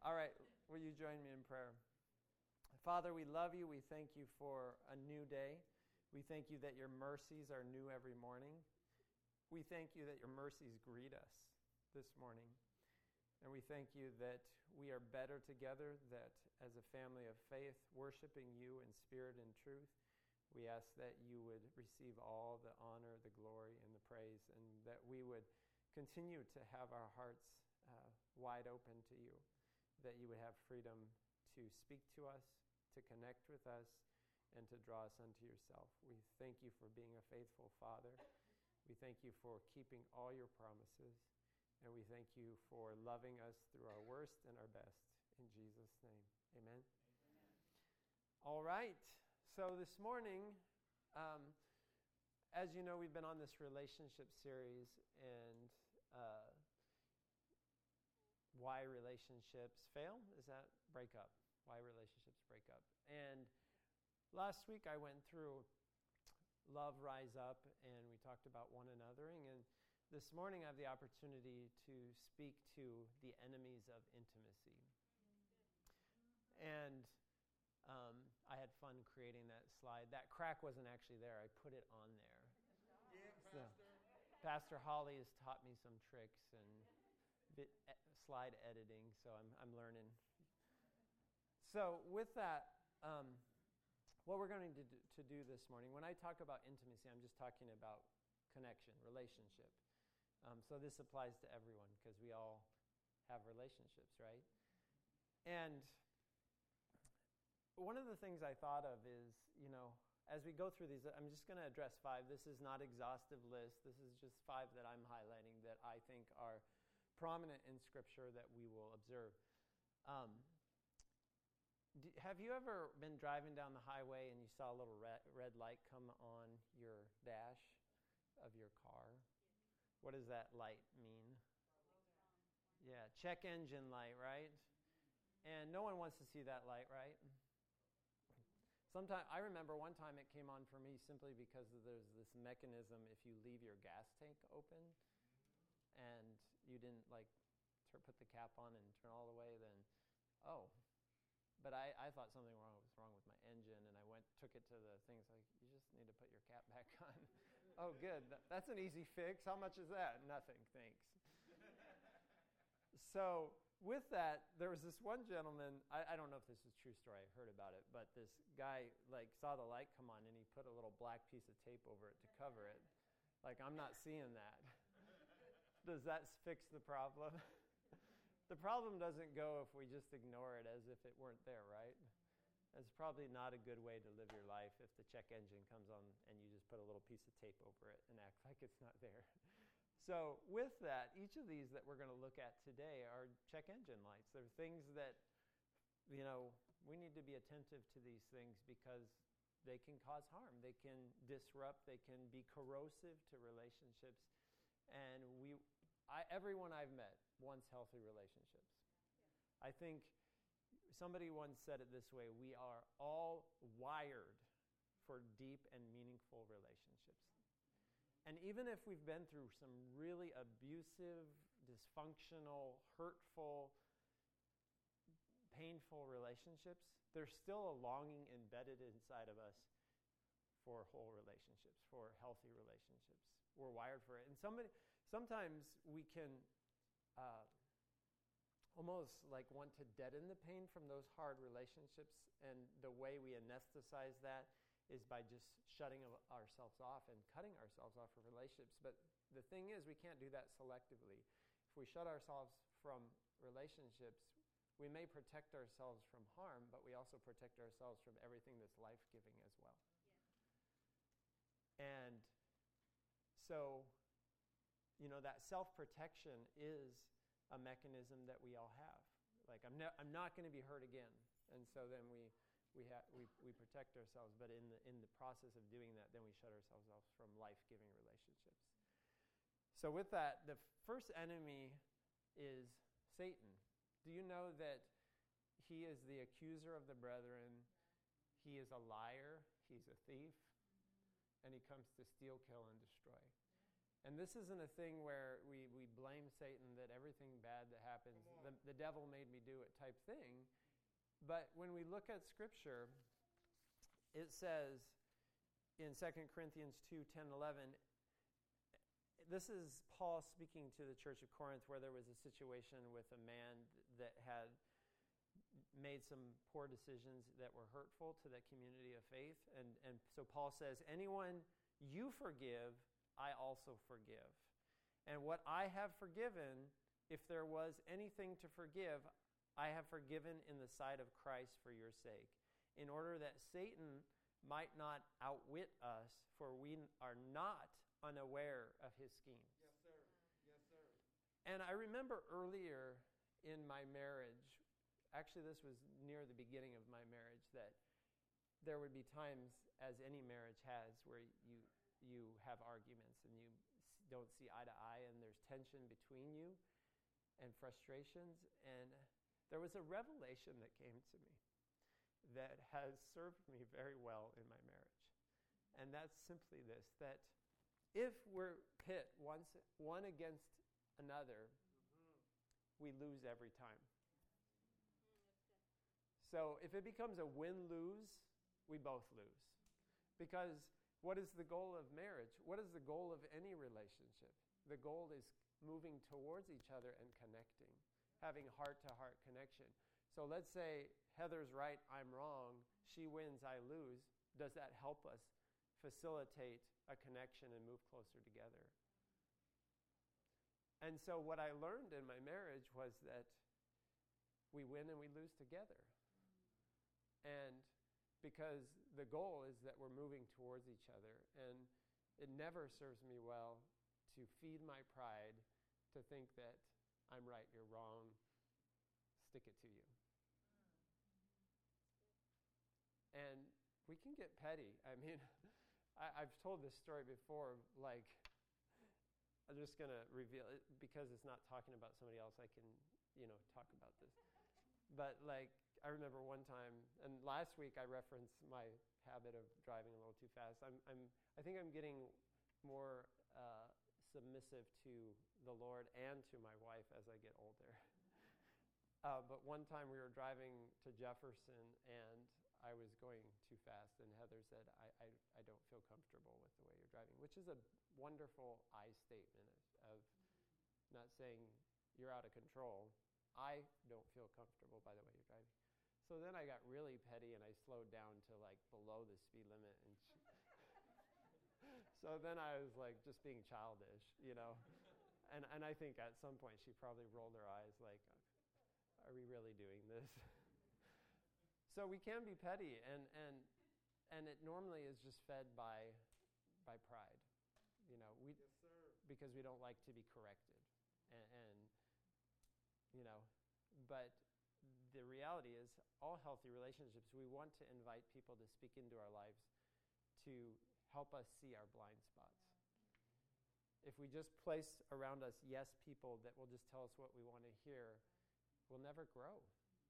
All right, will you join me in prayer? Father, we love you. We thank you for a new day. We thank you that your mercies are new every morning. We thank you that your mercies greet us this morning. And we thank you that we are better together, that as a family of faith, worshiping you in spirit and truth, we ask that you would receive all the honor, the glory, and the praise, and that we would continue to have our hearts wide open to you, that you would have freedom to speak to us, to connect with us, and to draw us unto yourself. We thank you for being a faithful Father. We thank you for keeping all your promises, and we thank you for loving us through our worst and our best. In Jesus' name, amen. Amen. All right, so this morning, as you know, we've been on this relationship series, and why relationships fail? Is that break up? Why relationships break up? And last week I went through Love Rise Up, and we talked about one anothering. And this morning I have the opportunity to speak to the enemies of intimacy. And I had fun creating that slide. That crack wasn't actually there. I put it on there. Yeah, Pastor. So, Pastor Holly has taught me some tricks and slide editing, so I'm learning. So with that, what we're going to do this morning, when I talk about intimacy, I'm just talking about connection, relationship. So this applies to everyone because we all have relationships, right? And one of the things I thought of is, as we go through these, I'm just going to address 5. This is not an exhaustive list. This is just 5 that I'm highlighting that I think are prominent in Scripture that we will observe. Have you ever been driving down the highway and you saw a little red light come on your dash of your car? What does that light mean? Yeah, check engine light, right? And no one wants to see that light, right? I remember one time it came on for me simply because there's this mechanism if you leave your gas tank open and you didn't put the cap on and turn all the way, then, But I thought something was wrong with my engine, and I took it to the thing. It's like, you just need to put your cap back on. Oh, good. That's an easy fix. How much is that? Nothing, thanks. So with that, there was this one gentleman. I don't know if this is a true story. I heard about it. But this guy saw the light come on, and he put a little black piece of tape over it to cover it. I'm not seeing that. Does that fix the problem? The problem doesn't go if we just ignore it as if it weren't there, right? It's probably not a good way to live your life if the check engine comes on and you just put a little piece of tape over it and act like it's not there. So with that, each of these that we're going to look at today are check engine lights. They're things that, we need to be attentive to these things because they can cause harm. They can disrupt. They can be corrosive to relationships. And everyone I've met wants healthy relationships. Yeah. I think somebody once said it this way: we are all wired for deep and meaningful relationships. And even if we've been through some really abusive, dysfunctional, hurtful, painful relationships, there's still a longing embedded inside of us for whole relationships, for healthy relationships. We're wired for it. And sometimes we can almost want to deaden the pain from those hard relationships, and the way we anesthetize that is by just shutting ourselves off and cutting ourselves off from relationships. But the thing is, we can't do that selectively. If we shut ourselves from relationships, we may protect ourselves from harm, but we also protect ourselves from everything that's life-giving as well. And so, that self-protection is a mechanism that we all have. I'm not going to be hurt again, and so then we protect ourselves. But in the process of doing that, then we shut ourselves off from life-giving relationships. So with that, the first enemy is Satan. Do you know that he is the accuser of the brethren? He is a liar. He's a thief. And he comes to steal, kill, and destroy. And this isn't a thing where we blame Satan that everything bad that happens, the devil made me do it type thing. But when we look at Scripture, it says in 2 Corinthians 2, 10, 11, this is Paul speaking to the church of Corinth where there was a situation with a man that had made some poor decisions that were hurtful to that community of faith. And so Paul says, anyone you forgive, I also forgive. And what I have forgiven, if there was anything to forgive, I have forgiven in the sight of Christ for your sake, in order that Satan might not outwit us, for we are not unaware of his schemes. Yes, sir. Yes, sir. And I remember earlier in my marriage, actually this was near the beginning of my marriage, that there would be times, as any marriage has, where you have arguments and you don't see eye to eye and there's tension between you and frustrations. And there was a revelation that came to me that has served me very well in my marriage. And that's simply this, that if we're pit one against another, we lose every time. So if it becomes a win-lose, we both lose. Because what is the goal of marriage? What is the goal of any relationship? The goal is moving towards each other and connecting, having heart-to-heart connection. So let's say Heather's right, I'm wrong, she wins, I lose. Does that help us facilitate a connection and move closer together? And so what I learned in my marriage was that we win and we lose together. And because the goal is that we're moving towards each other. And it never serves me well to feed my pride, to think that I'm right, you're wrong, stick it to you. And we can get petty. I mean, I've told this story before, like, I'm just going to reveal it because it's not talking about somebody else. I can, talk about this. But like, I remember one time, and last week I referenced my habit of driving a little too fast. I think I'm getting more submissive to the Lord and to my wife as I get older. But one time we were driving to Jefferson, and I was going too fast, and Heather said, I don't feel comfortable with the way you're driving, which is a wonderful I statement of not saying you're out of control. I don't feel comfortable by the way you're driving. So then I got really petty and I slowed down to like below the speed limit. So then I was like just being childish, And I think at some point she probably rolled her eyes like, are we really doing this? So we can be petty, and it normally is just fed by pride. Yes, sir. Because we don't like to be corrected. But the reality is, all healthy relationships, we want to invite people to speak into our lives to help us see our blind spots. If we just place around us yes people that will just tell us what we want to hear, we'll never grow.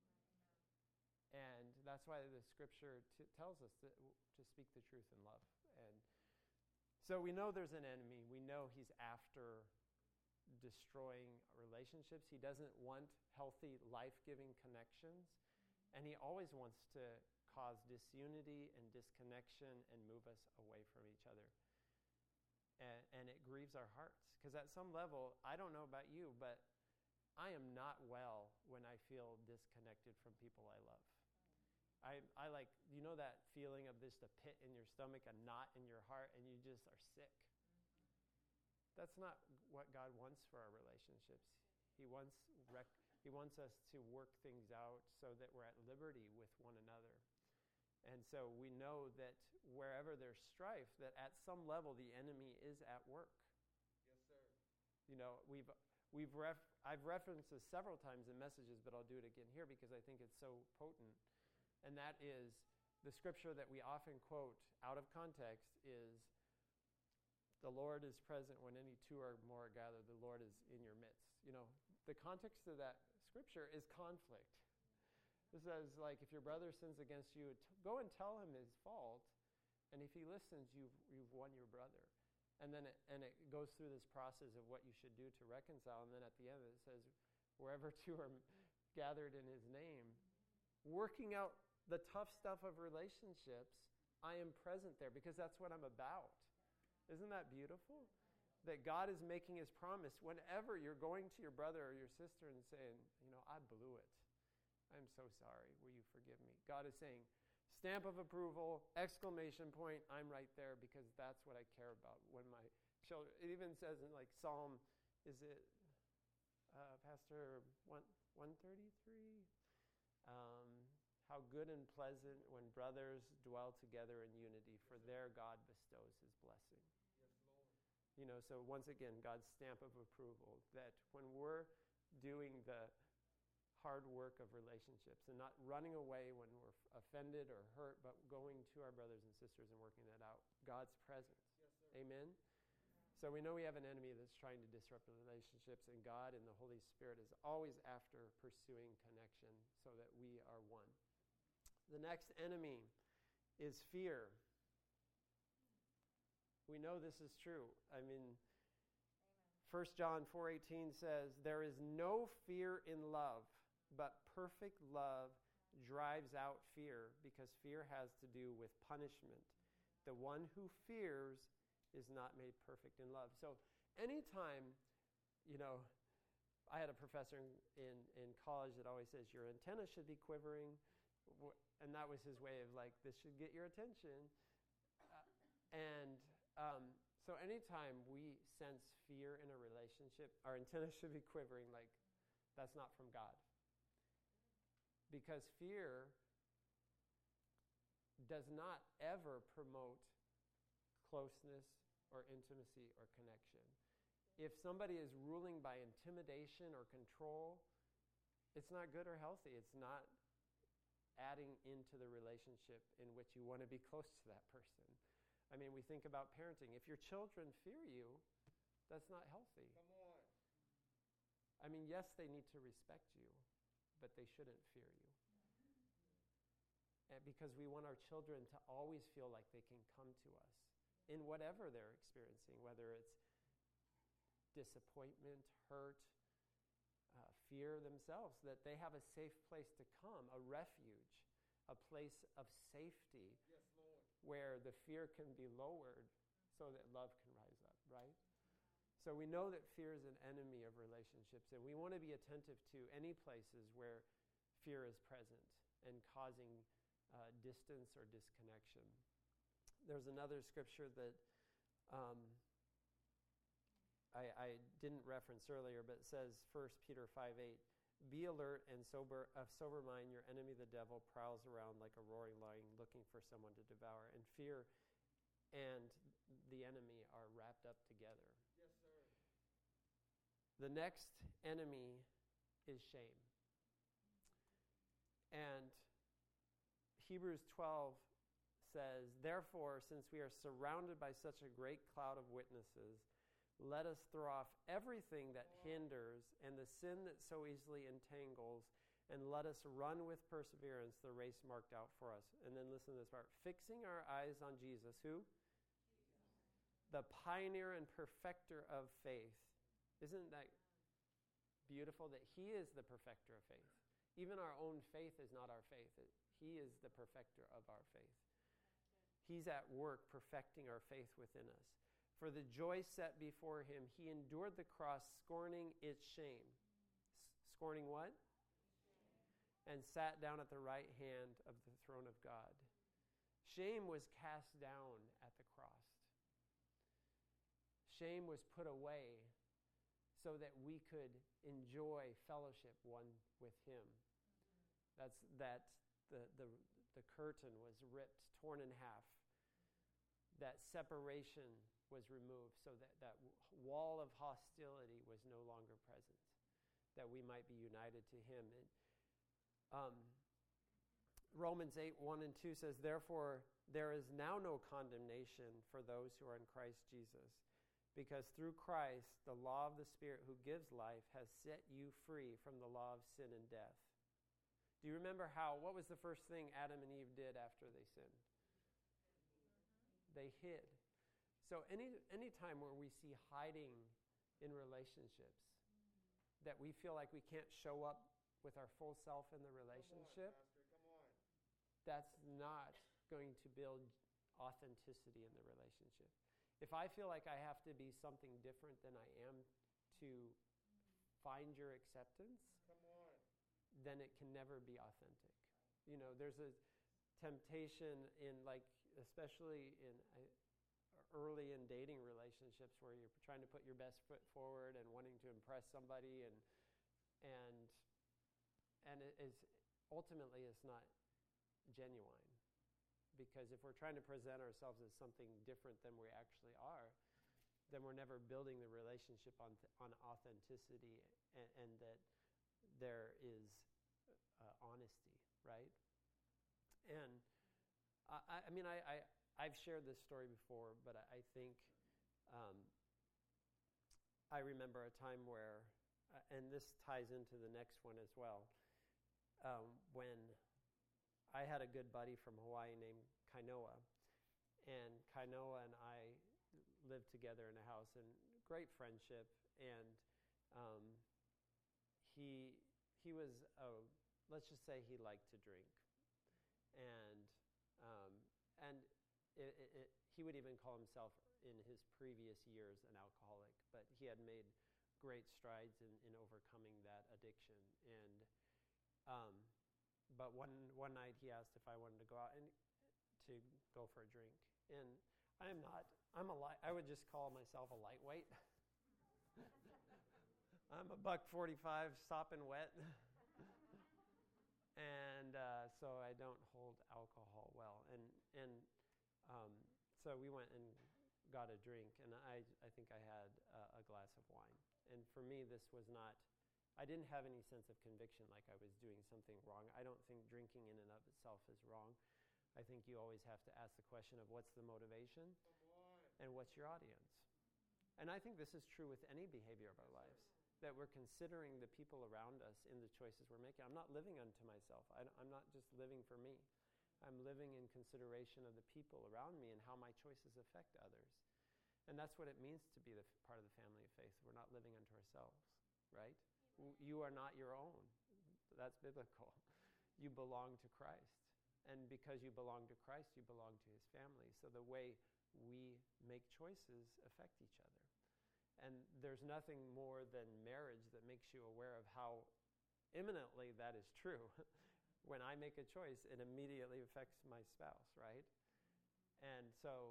And that's why the Scripture tells us to speak the truth in love. And so we know there's an enemy. We know he's after destroying relationships. He doesn't want healthy, life-giving connections. And he always wants to cause disunity and disconnection and move us away from each other. And it grieves our hearts. Because at some level, I don't know about you, but I am not well when I feel disconnected from people I love. I like, that feeling of just a pit in your stomach, a knot in your heart, and you just are sick. That's not what God wants for our relationships. He wants us to work things out so that we're at liberty with one another. And so we know that wherever there's strife, that at some level the enemy is at work. Yes, sir. I've referenced this several times in messages, but I'll do it again here because I think it's so potent. And that is the scripture that we often quote out of context is, the Lord is present when any two or more are gathered. The Lord is in your midst. The context of that scripture is conflict. It says, like, if your brother sins against you, go and tell him his fault. And if he listens, you've won your brother. And then it goes through this process of what you should do to reconcile. And then at the end it says, wherever two are gathered in his name, working out the tough stuff of relationships, I am present there because that's what I'm about. Isn't that beautiful? That God is making his promise whenever you're going to your brother or your sister and saying, I blew it. I'm so sorry. Will you forgive me? God is saying, stamp of approval, exclamation point, I'm right there because that's what I care about. When my children, it even says in like Psalm, is it Pastor 133? How good and pleasant when brothers dwell together in unity, for there God bestows his blessing. Yes, Lord. So once again, God's stamp of approval, that when we're doing the hard work of relationships and not running away when we're offended or hurt, but going to our brothers and sisters and working that out, God's presence. Yes, sir. Amen? So we know we have an enemy that's trying to disrupt the relationships, and God and the Holy Spirit is always after pursuing connection so that we are one. The next enemy is fear. We know this is true. 1 John 4:18 says, there is no fear in love, but perfect love drives out fear, because fear has to do with punishment. The one who fears is not made perfect in love. So anytime, I had a professor in college that always says, your antenna should be quivering. And that was his way of like, this should get your attention. So anytime we sense fear in a relationship, our antenna should be quivering like, that's not from God. Because fear does not ever promote closeness or intimacy or connection. If somebody is ruling by intimidation or control, it's not good or healthy. It's not adding into the relationship in which you want to be close to that person. We think about parenting. If your children fear you, that's not healthy. Come on. Yes, they need to respect you, but they shouldn't fear you. And because we want our children to always feel like they can come to us in whatever they're experiencing, whether it's disappointment, hurt, fear themselves, that they have a safe place to come, a refuge, a place of safety. Yes, Lord. Where the fear can be lowered so that love can rise up, right? So we know that fear is an enemy of relationships, and we want to be attentive to any places where fear is present and causing distance or disconnection. There's another scripture that I didn't reference earlier, but it says 1 Peter 5:8, be alert and of sober mind. Your enemy, the devil, prowls around like a roaring lion looking for someone to devour. And fear and the enemy are wrapped up together. Yes, sir. The next enemy is shame. And Hebrews 12 says, therefore, since we are surrounded by such a great cloud of witnesses, let us throw off everything that hinders and the sin that so easily entangles, and let us run with perseverance the race marked out for us. And then listen to this part. Fixing our eyes on Jesus, who? Jesus. The pioneer and perfecter of faith. Isn't that beautiful that he is the perfecter of faith? Even our own faith is not our faith. He is the perfecter of our faith. He's at work perfecting our faith within us. For the joy set before him, he endured the cross, scorning its shame. Scorning what? And sat down at the right hand of the throne of God. Shame was cast down at the cross. Shame was put away so that we could enjoy fellowship one with him. The curtain was ripped, torn in half. That separation was removed so that wall of hostility was no longer present, that we might be united to him. And, Romans 8:1 and 2 says, therefore, there is now no condemnation for those who are in Christ Jesus, because through Christ, the law of the Spirit who gives life has set you free from the law of sin and death. Do you remember what was the first thing Adam and Eve did after they sinned? They hid. So any time where we see hiding in relationships, that we feel like we can't show up with our full self in the relationship, Come on. that's not going to build authenticity in the relationship. If I feel like I have to be something different than I am to find your acceptance, Come on. then it can never be authentic. There's a temptation in, like, especially in early in dating relationships where you're trying to put your best foot forward and wanting to impress somebody, and it is ultimately it's not genuine, because if we're trying to present ourselves as something different than we actually are, then we're never building the relationship on authenticity and that there is honesty, right? And I've shared this story before, but I think I remember a time where, and this ties into the next one as well, when I had a good buddy from Hawaii named Kainoa, and Kainoa and I lived together in a house, and great friendship, and he was, let's just say he liked to drink, and he would even call himself in his previous years an alcoholic, but he had made great strides in overcoming that addiction. And but one night he asked if I wanted to go out and to go for a drink, and I would just call myself a lightweight. I'm a $1.45 sopping wet. And so I don't hold alcohol well. And so we went and got a drink, and I think I had a glass of wine. And for me, this was not, I didn't have any sense of conviction like I was doing something wrong. I don't think drinking in and of itself is wrong. I think you always have to ask the question of what's the motivation and what's your audience. And I think this is true with any behavior of our lives, that we're considering the people around us in the choices we're making. I'm not living unto myself. I'm not just living for me. I'm living in consideration of the people around me and how my choices affect others. And that's what it means to be part of the family of faith. We're not living unto ourselves, right? You are not your own. That's biblical. You belong to Christ. And because you belong to Christ, you belong to his family. So the way we make choices affect each other. And there's nothing more than marriage that makes you aware of how imminently that is true. When I make a choice, it immediately affects my spouse, right? And so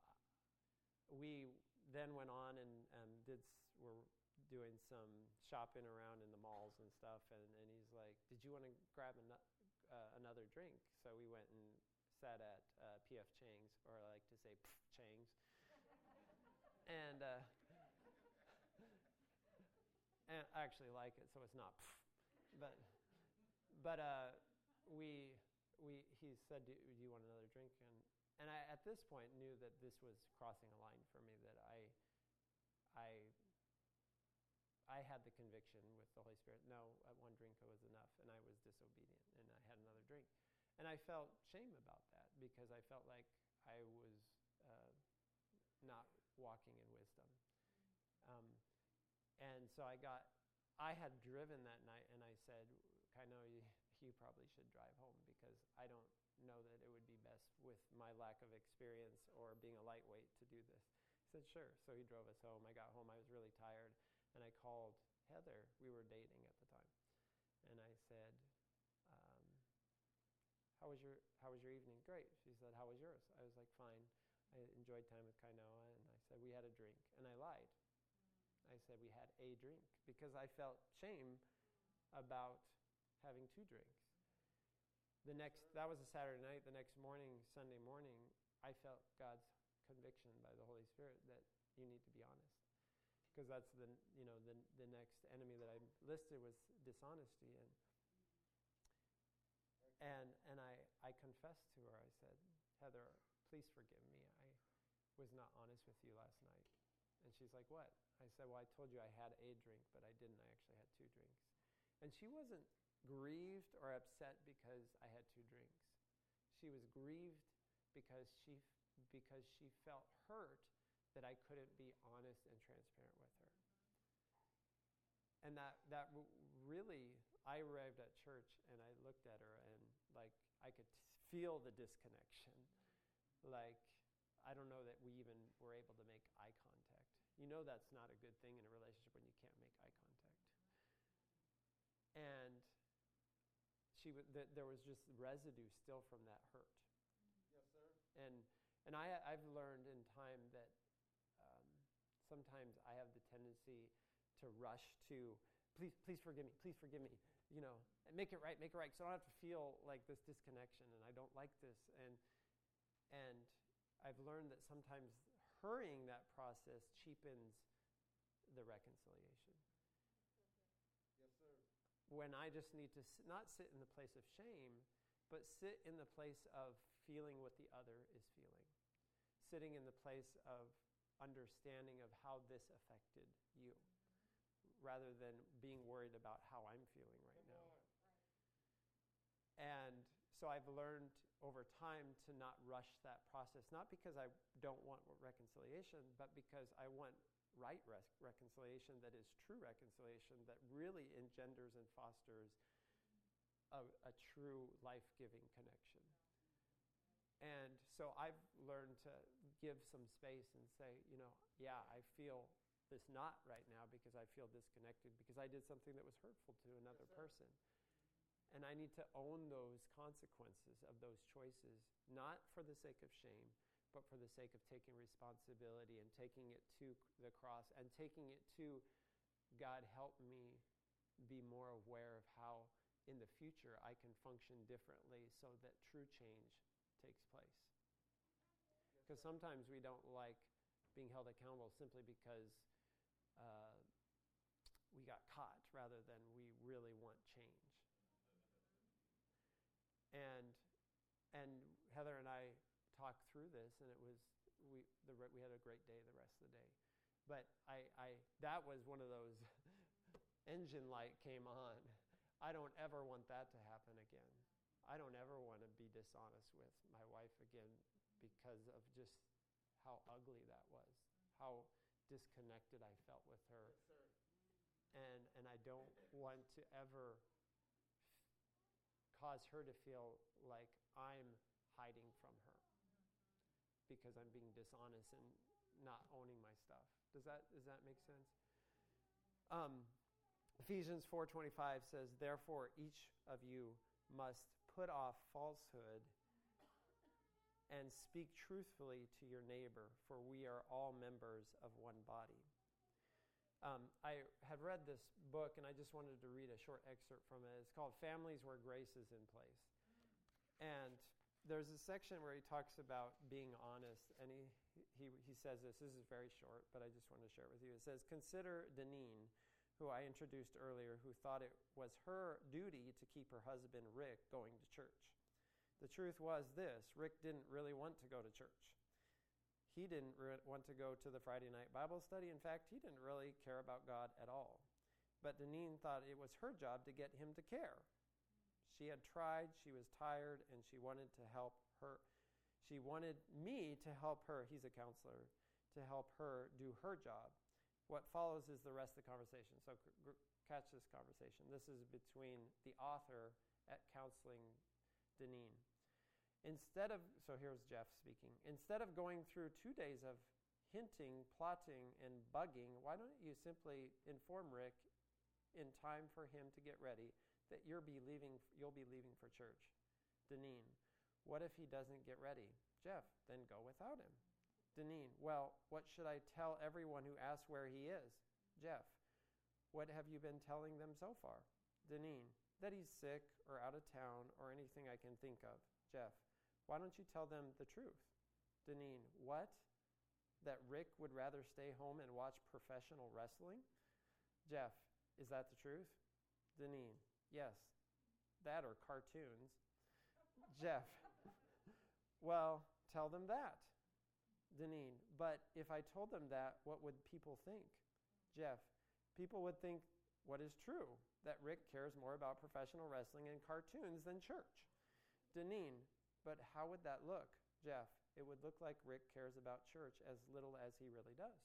we then went on and were doing some shopping around in the malls and stuff, and he's like, did you want to grab another drink? So we went and sat at P.F. Chang's, or I like to say Chang's. And I actually like it, so it's not but he said, do you want another drink? And I, at this point, knew that this was crossing a line for me, that I had the conviction with the Holy Spirit, no, one drink was enough, and I was disobedient, and I had another drink. And I felt shame about that, because I felt like I was not walking in wisdom. And so I had driven that night, and I said, Kaino, you probably should drive home, because I don't know that it would be best with my lack of experience or being a lightweight to do this. He said, sure. So he drove us home. I got home. I was really tired, and I called Heather. We were dating at the time. And I said, how was your evening? Great. She said, how was yours? I was like, fine. I enjoyed time with Kainoa, and I said, we had a drink. And I lied. I said we had a drink, because I felt shame about having two drinks. That was a Saturday night. The next morning, Sunday morning, I felt God's conviction by the Holy Spirit that you need to be honest, because that's the next enemy that I listed was dishonesty, and I confessed to her. I said, Heather, please forgive me. I was not honest with you last night. And she's like, what? I said, well, I told you I had a drink, but I didn't. I actually had two drinks. And she wasn't grieved or upset because I had two drinks. She was grieved because she felt hurt that I couldn't be honest and transparent with her. And that really, I arrived at church and I looked at her and like I could feel the disconnection. Like, I don't know that we even were able to make eye contact. You know that's not a good thing in a relationship when you can't make eye contact. And there was just residue still from that hurt. Yes, sir. And I've learned in time that sometimes I have the tendency to rush to, please forgive me, you know, and make it right, so I don't have to feel like this disconnection, and I don't like this. And I've learned that sometimes hurrying that process cheapens the reconciliation. Yes, sir. When I just need to not sit in the place of shame, but sit in the place of feeling what the other is feeling. Sitting in the place of understanding of how this affected you, rather than being worried about how I'm feeling right now. And so I've learned over time to not rush that process, not because I don't want reconciliation, but because I want right reconciliation that is true reconciliation, that really engenders and fosters a true life-giving connection. And so I've learned to give some space and say, you know, yeah, I feel this not right now because I feel disconnected because I did something that was hurtful to another person. And I need to own those consequences of those choices, not for the sake of shame, but for the sake of taking responsibility and taking it to the cross and taking it to, God, help me be more aware of how in the future I can function differently so that true change takes place. Because sometimes we don't like being held accountable simply because we got caught rather than we really want change. And Heather and I talked through this, and it was we had a great day the rest of the day. But that was one of those engine light came on. I don't ever want that to happen again. I don't ever want to be dishonest with my wife again because of just how ugly that was, how disconnected I felt with her. Yes, sir. And I don't want to ever cause her to feel like I'm hiding from her because I'm being dishonest and not owning my stuff. Does that make sense? Ephesians 4:25 says, "Therefore each of you must put off falsehood and speak truthfully to your neighbor, for we are all members of one body." I had read this book, and I just wanted to read a short excerpt from it. It's called Families Where Grace is in Place. And there's a section where he talks about being honest, and he says this is very short, but I just want to share it with you. It says, "Consider Deneen, who I introduced earlier, who thought it was her duty to keep her husband, Rick, going to church. The truth was this: Rick didn't really want to go to church. He didn't want to go to the Friday night Bible study. In fact, he didn't really care about God at all. But Deneen thought it was her job to get him to care. She had tried, she was tired, and she wanted to help her. She wanted me to help her," he's a counselor, "to help her do her job." What follows is the rest of the conversation. So catch this conversation. This is between the author at counseling Deneen. So here's Jeff speaking. "Instead of going through 2 days of hinting, plotting, and bugging, why don't you simply inform Rick in time for him to get ready that you'll be leaving for church?" Deneen: "What if he doesn't get ready?" Jeff: "Then go without him." Deneen: "Well, what should I tell everyone who asks where he is?" Jeff: "What have you been telling them so far?" Deneen: "That he's sick or out of town or anything I can think of." Jeff: "Why don't you tell them the truth?" Deneen: "What? That Rick would rather stay home and watch professional wrestling?" Jeff: "Is that the truth?" Deneen: "Yes, that or cartoons." Jeff: "Well, tell them that." Deneen: "But if I told them that, what would people think?" Jeff: "People would think what is true, that Rick cares more about professional wrestling and cartoons than church." Deneen: "But how would that look?" Jeff: it would look like Rick cares about church as little as he really does.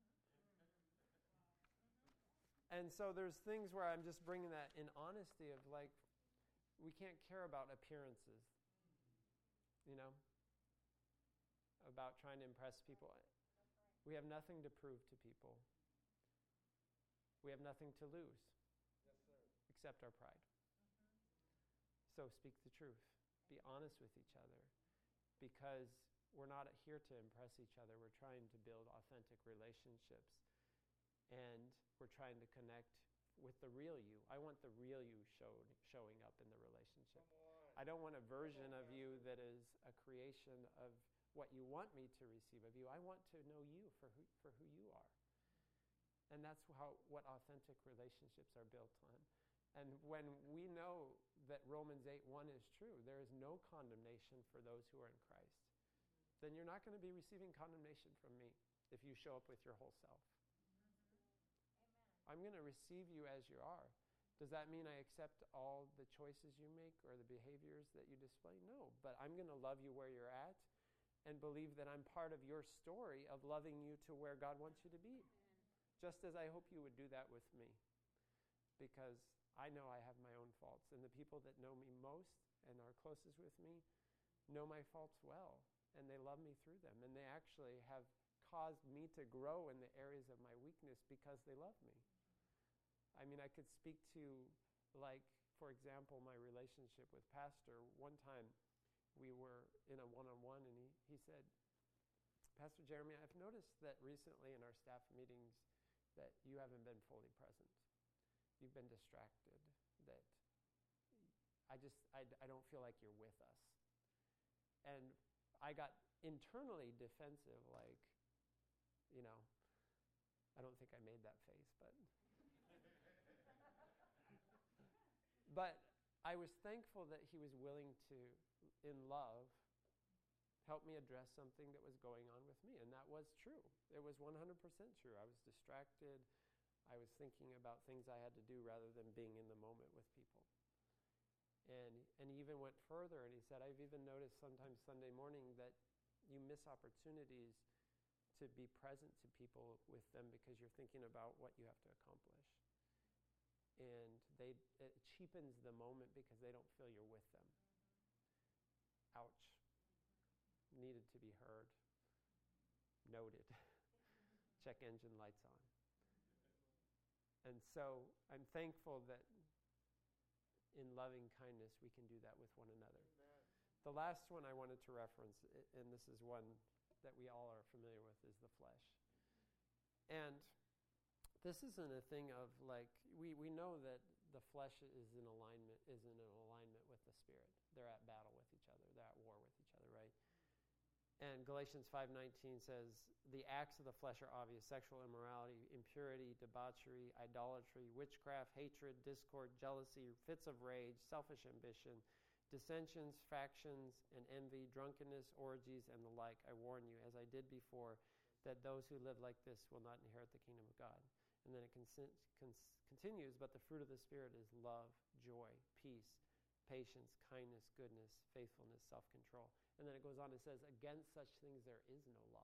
And so there's things where I'm just bringing that in honesty of like, we can't care about appearances, about trying to impress people. We have nothing to prove to people. We have nothing to lose. Yes, sir. Except our pride. So speak the truth. Be honest with each other. Because we're not here to impress each other. We're trying to build authentic relationships. And we're trying to connect with the real you. I want the real you showing up in the relationship. I don't want a version of you that is a creation of what you want me to receive of you. I want to know you for who you are. And that's what authentic relationships are built on. And when we know that Romans 8:1 is true, there is no condemnation for those who are in Christ, then you're not going to be receiving condemnation from me if you show up with your whole self. I'm going to receive you as you are. Does that mean I accept all the choices you make or the behaviors that you display? No, but I'm going to love you where you're at and believe that I'm part of your story of loving you to where God wants you to be. Just as I hope you would do that with me. Because I know I have my own faults. And the people that know me most and are closest with me know my faults well. And they love me through them. And they actually have caused me to grow in the areas of my weakness because they love me. I mean, I could speak to, like, for example, my relationship with Pastor. One time we were in a one-on-one and he said, Pastor Jeremy, I've noticed that recently in our staff meetings that you haven't been fully present. You've been distracted. That I don't feel like you're with us. And I got internally defensive, like, I don't think I made that face, but but I was thankful that he was willing to, in love, help me address something that was going on with me. And that was true. It was 100% true. I was distracted. I was thinking about things I had to do rather than being in the moment with people. And he even went further and he said, I've even noticed sometimes Sunday morning that you miss opportunities to be present to people with them because you're thinking about what you have to accomplish. And it cheapens the moment because they don't feel you're with them. Ouch. Needed to be heard. Noted. Check engine lights on. And so I'm thankful that in loving kindness we can do that with one another. Amen. The last one I wanted to reference, and this is one that we all are familiar with, is the flesh. And this isn't a thing of like, we know that the flesh isn't in alignment with the spirit. They're at battle with each other. They're at war with each other, right? And Galatians 5:19 says, the acts of the flesh are obvious: sexual immorality, impurity, debauchery, idolatry, witchcraft, hatred, discord, jealousy, fits of rage, selfish ambition, dissensions, factions, and envy, drunkenness, orgies, and the like. I warn you, as I did before, that those who live like this will not inherit the kingdom of God. And then it continues, but the fruit of the Spirit is love, joy, peace, patience, kindness, goodness, faithfulness, self-control. And then it goes on and says, against such things there is no law.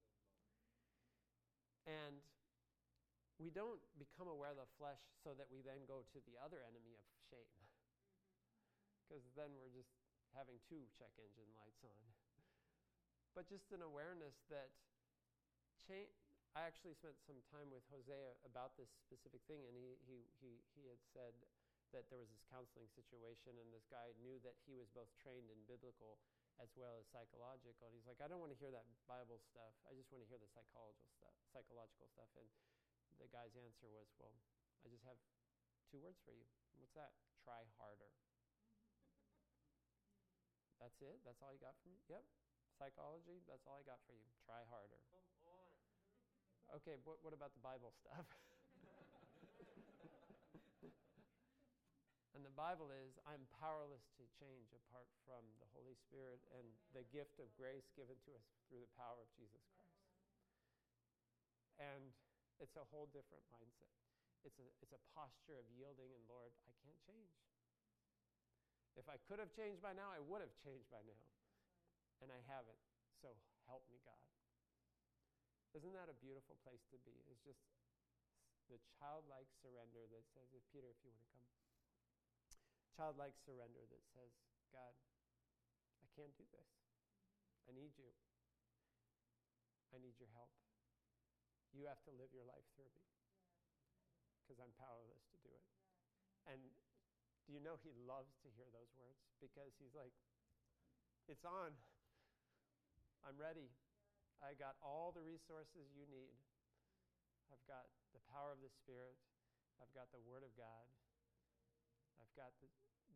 And we don't become aware of the flesh so that we then go to the other enemy of shame. Because then we're just having two check engine lights on. But just an awareness that I actually spent some time with Hosea about this specific thing, and he had said that there was this counseling situation, and this guy knew that he was both trained in biblical as well as psychological. And he's like, I don't want to hear that Bible stuff. I just want to hear the psychological stuff. And the guy's answer was, well, I just have two words for you. What's that? Try harder. That's it? That's all you got for me? Yep. Psychology, that's all I got for you. Try harder. Come on. Okay, what about the Bible stuff? And the Bible is, I'm powerless to change apart from the Holy Spirit and the gift of grace given to us through the power of Jesus Christ. And it's a whole different mindset. It's a posture of yielding, and Lord, I can't change. If I could have changed by now, I would have changed by now. And I haven't. So help me, God. Isn't that a beautiful place to be? It's just the childlike surrender that says, Peter, if you want to come. Childlike surrender that says, God, I can't do this. I need you. I need your help. You have to live your life through me because I'm powerless to do it. And do you know he loves to hear those words? Because he's like, it's on. I'm ready. I got all the resources you need. I've got the power of the Spirit. I've got the Word of God. I've got the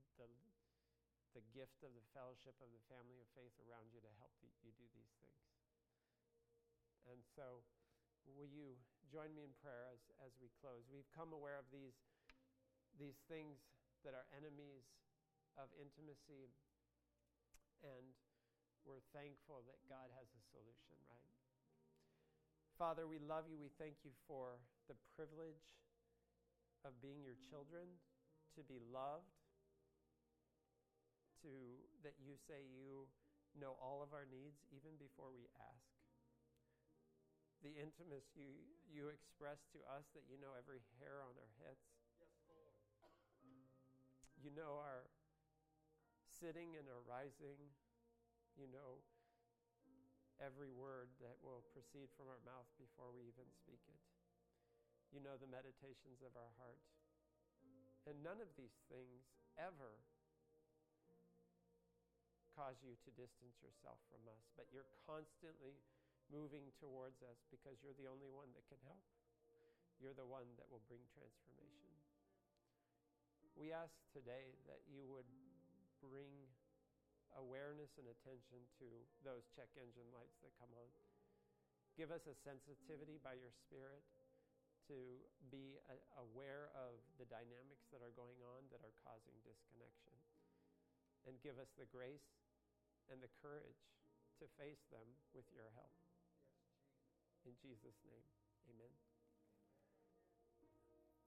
gift of the fellowship of the family of faith around you to help you do these things. And so, will you join me in prayer as we close? We've come aware of these things that are enemies of intimacy, and we're thankful that God has a solution, right? Father, we love you. We thank you for the privilege of being your children, to be loved, that you say you know all of our needs even before we ask. The intimacy you express to us, that you know every hair on our heads. Yes, Lord. You know our sitting and our rising. You know every word that will proceed from our mouth before we even speak it. You know the meditations of our heart. And none of these things ever cause you to distance yourself from us, but you're constantly moving towards us because you're the only one that can help. You're the one that will bring transformation. We ask today that you would bring awareness and attention to those check engine lights that come on. Give us a sensitivity by your Spirit to be aware of the dynamics that are going on that are causing disconnection. And give us the grace and the courage to face them with your help. Yes, Jesus. In Jesus' name,